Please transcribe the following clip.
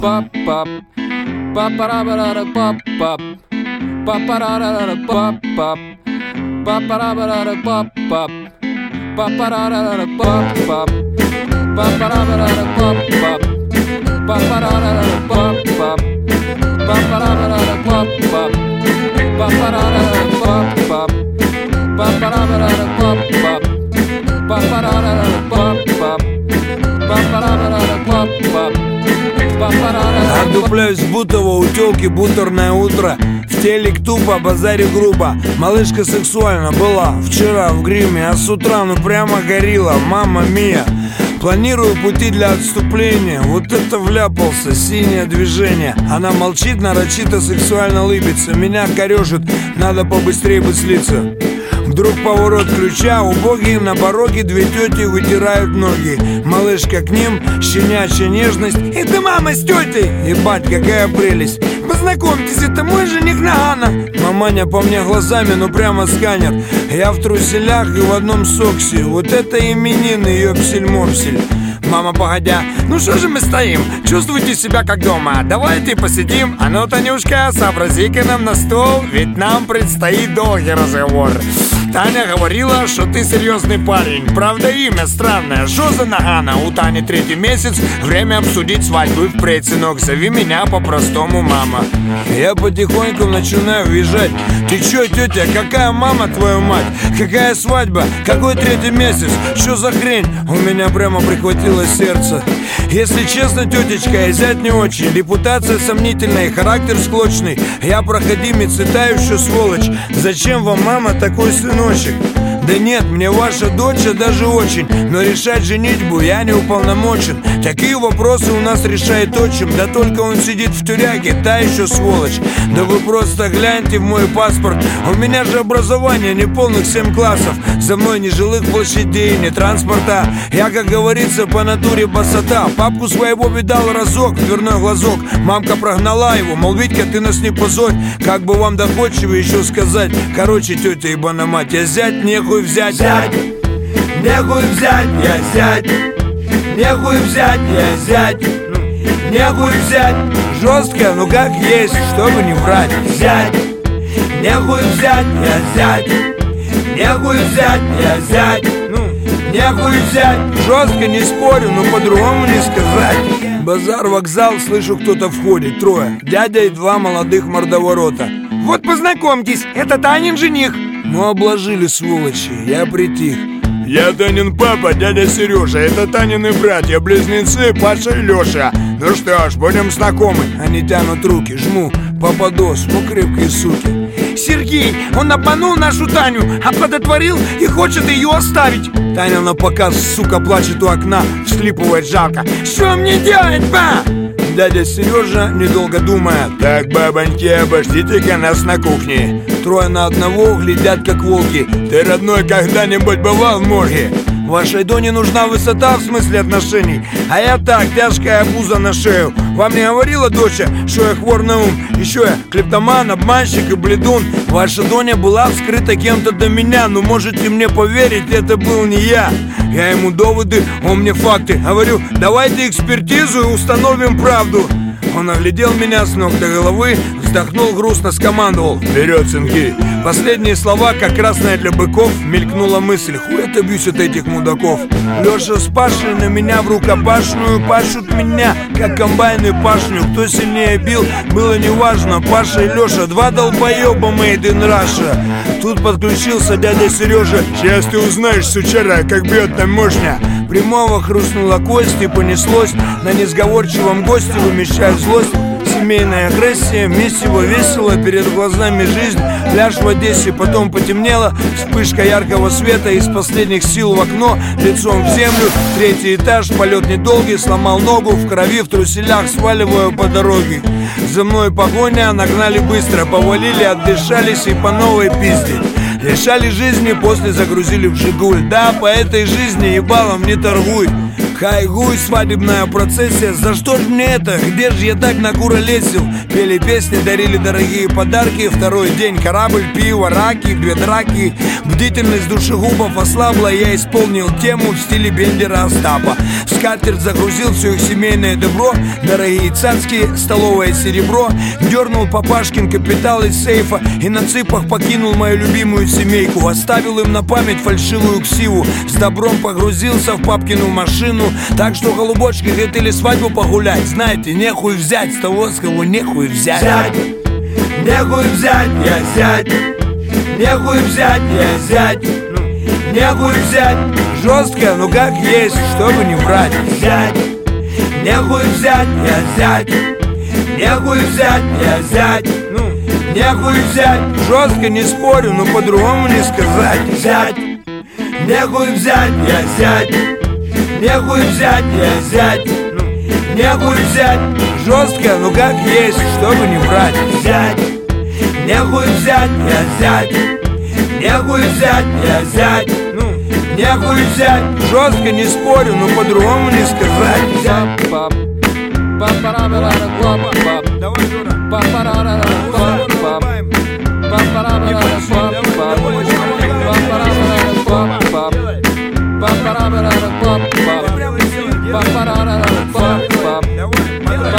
pop pop pop pop pop pop pop pop pop pop Отдупляюсь в Бутово, у тёлки бутерное утро. В телек тупо, базарю грубо. Малышка сексуально была вчера в гриме, а с утра ну прямо горила, мамма мия. Планирую пути для отступления. Вот это вляпался, синее движение. Она молчит, нарочито сексуально лыбится. Меня корёжит, надо побыстрее бы слиться. Вдруг поворот ключа, убогие на пороге две тети вытирают ноги. Малышка к ним, щенячья нежность. Это мама с тетей, ебать, какая прелесть. Познакомьтесь, это мой жених Нагана. Маманя по мне глазами, ну прямо сканер. Я в труселях и в одном соксе. Вот это именины, ёпсель-мопсель. Мама, погодя, ну что же мы стоим? Чувствуйте себя как дома. Давайте посидим. А ну, Танюшка, сообрази-ка нам на стол, ведь нам предстоит долгий разговор. Таня говорила, что ты серьезный парень. Правда, имя странное. Что за Нагана? У Тани 3-й месяц. Время обсудить свадьбу впредь, сынок. Зови меня по-простому мама. Я потихоньку начинаю визжать. Ты чё, тетя, какая мама, твою мать? Какая свадьба? Какой 3-й месяц? Что за хрень? У меня прямо прихватило сердце. Если честно, тетечка, я зять не очень. Репутация сомнительная, характер склочный. Я проходимец и тающая сволочь. Зачем вам, мама, такой сыночек? Да нет, мне ваша дочь даже очень. Но решать женитьбу я не уполномочен. Такие вопросы у нас решает отчим. Да только он сидит в тюряге, та еще сволочь. Да вы просто гляньте в мой паспорт. У меня же образование неполных 7 классов. За мной ни жилых площадей, ни транспорта. Я, как говорится, по натуре басота. Папку своего видал разок, дверной глазок. Мамка прогнала его, мол, Витька, ты нас не позорь. Как бы вам доходчиво еще сказать. Короче, тетя ебана мать, я зять, нехуй взять. Зять, нехуй взять, я зять. Нехуй взять, я зять. Нехуй взять. Жестко, ну как есть, чтобы не врать. Зять, нехуй взять, я зять. Нехуй взять, я зять. Нехуй взять. Жестко не спорю, но по-другому не сказать. Базар, вокзал, слышу, кто-то входит. Трое, дядя и 2 молодых мордоворота. Вот познакомьтесь, это Танин жених. Ну обложили, сволочи, я притих. Я Танин папа, дядя Сережа. Это Танины братья-близнецы Паша и Леша. Ну что ж, будем знакомы. Они тянут руки, жму, попадос, ну крепкие суки. Сергей, он обманул нашу Таню, оплодотворил и хочет ее оставить. Таня на показ, сука, плачет у окна, всхлипывает жалко. Что мне делать, ба? Дядя Сережа, недолго думая: так, бабоньки, обождите-ка нас на кухне. Трое на одного глядят, как волки. Ты, родной, когда-нибудь бывал в морге? Вашей Доне нужна высота в смысле отношений. А я так, тяжкая обуза на шею. Вам не говорила доча, что я хвор на ум? Еще я клептоман, обманщик и бледун. Ваша Доня была вскрыта кем-то до меня. Но можете мне поверить, это был не я. Я ему доводы, он мне факты. Говорю, давайте экспертизу и установим правду. Он оглядел меня с ног до головы, вздохнул грустно, скомандовал: вперед, сынки! Последние слова, как красная для быков, мелькнула мысль: хуй отобьюсь от этих мудаков. Леша с Пашей на меня в рукопашную пашут меня, как комбайны пашню. Кто сильнее бил, было неважно. Паша и Леша, 2 долбоеба made in Russia. Тут подключился дядя Сережа. Сейчас ты узнаешь, сучара, как бьет там мощня. Прямого хрустнула кость и понеслось. На несговорчивом госте вымещая злость. Семейная агрессия, месиво весело, перед глазами жизнь. Пляж в Одессе, потом потемнело. Вспышка яркого света, из последних сил в окно, лицом в землю. 3-й этаж, полет недолгий, сломал ногу, в крови, в труселях, сваливаю по дороге. За мной погоня, нагнали быстро, повалили, отдышались и по новой пиздить. Лишали жизни, после загрузили в Жигуль. Да, по этой жизни ебалом не торгуй. Хайгуй, свадебная процессия. За что ж мне это? Где же я так накуролесил? Пели песни, дарили дорогие подарки. Второй день корабль, пиво, раки, 2 драки. Бдительность душегубов ослабла. Я исполнил тему в стиле Бендера Остапа. В скатерть загрузил все их семейное добро. Дорогие царские, столовое серебро. Дернул папашкин капитал из сейфа и на цыпах покинул мою любимую семейку. Оставил им на память фальшивую ксиву. С добром погрузился в папкину машину. Так что, голубочки, хотели свадьбу погулять. Знаете, нехуй взять с того, с кого нехуй взять. Зять, нехуй взять, я зять. Нехуй взять, я зять. Нехуй взять. Жестко, ну как есть, чтобы не врать. Зять, нехуй взять, я зять. Нехуй взять, я зять. Нехуй взять. Жестко не спорю, но по-другому не сказать. Зять, нехуй взять, я зять. Нехуй взять, я зять. Нехуй взять. Жестко, ну как есть, чтобы не врать. Зять, нехуй взять, я зять. Нехуй взять, я зять. Нехуй взять. Жестко не спорю, но по-другому не сказать. Давай, Жора. Ba-ba-da-ba-da-ba-ba-ba.